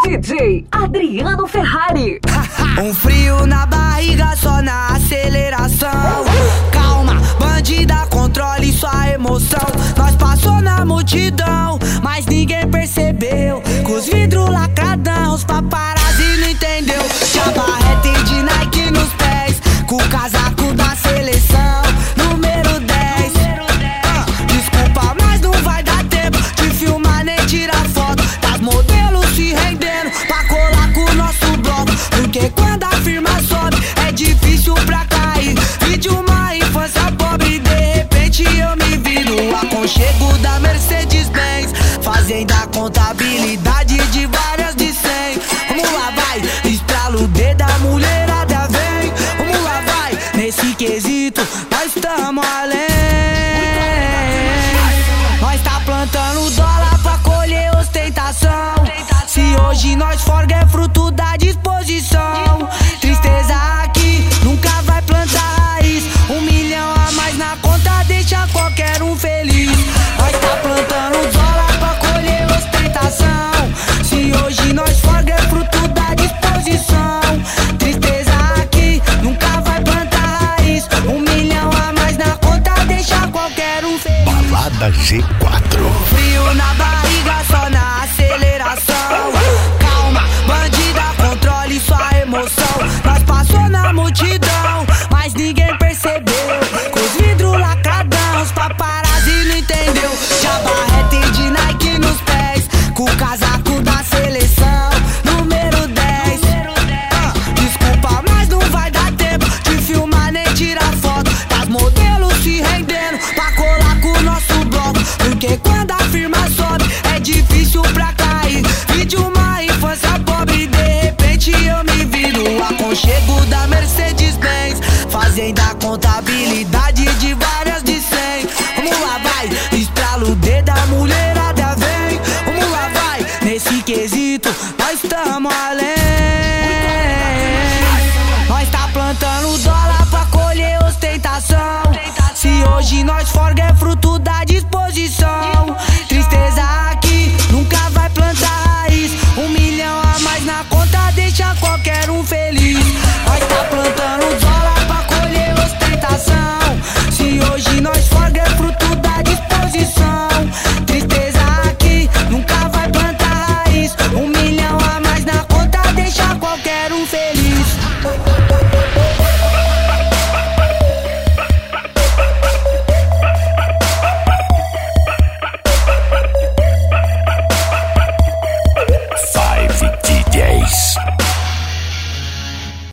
DJ Adriano Ferrari. Um frio na barriga, só na aceleração. Calma, bandida, controle sua emoção. Nós passou na multidão, mas ninguém percebeu. Com os vidros lacradão, os paparazzi não entendeu. Tinha barrete de Nike nos pés, com o casaco da seleção, número 10. Desculpa, mas não vai dar tempo de filmar nem tirar foto das modelos se rendendo pra colar com o nosso bloco. Porque quando a firma sobe é difícil pra cair. Vi de uma infância pobre, de repente eu me vi no aconchego da Mercedes-Benz, fazendo a contabilidade de várias de 100. Vamos lá, vai, estrala o dedo, a mulherada vem. Vamos lá, vai, nesse quesito nós estamos além. Nós tá plantando dólar pra colher ostentação. Se hoje nós forga é fruto da disposição. Tristeza aqui nunca vai plantar raiz. 1 milhão a mais na conta deixa qualquer um feliz. Nós tá plantando dólar pra colher ostentação. Se hoje nós forga é fruto da disposição. Tristeza aqui nunca vai plantar raiz. 1 milhão a mais na conta deixa qualquer um feliz. Balada G4. Frio na barriga, só na aceleração. Calma, bandida, controle sua emoção. Nós passou na multidão, mas ninguém percebeu. Com os vidros lacradão, os paparazzi não entendeu. Tinha barrete de Nike nos pés, com o casaco da seleção, número 10. Desculpa, mas não vai dar tempo de filmar nem tirar foto das modelos se rendendo pra colar com o nosso bloco. Porque quando a firma sobe é difícil pra cair. Vi de uma infância pobre, de repente eu me vi no aconchego da Mercedes-Benz, fazendo a contabilidade de várias de 100. Vamos lá, vai, estrala o dedo, a mulherada vem. Vamos lá, vai, nesse quesito nós estamos além. Nós tá plantando dólar pra colher ostentação. Se hoje nós forga é fruto da disposição.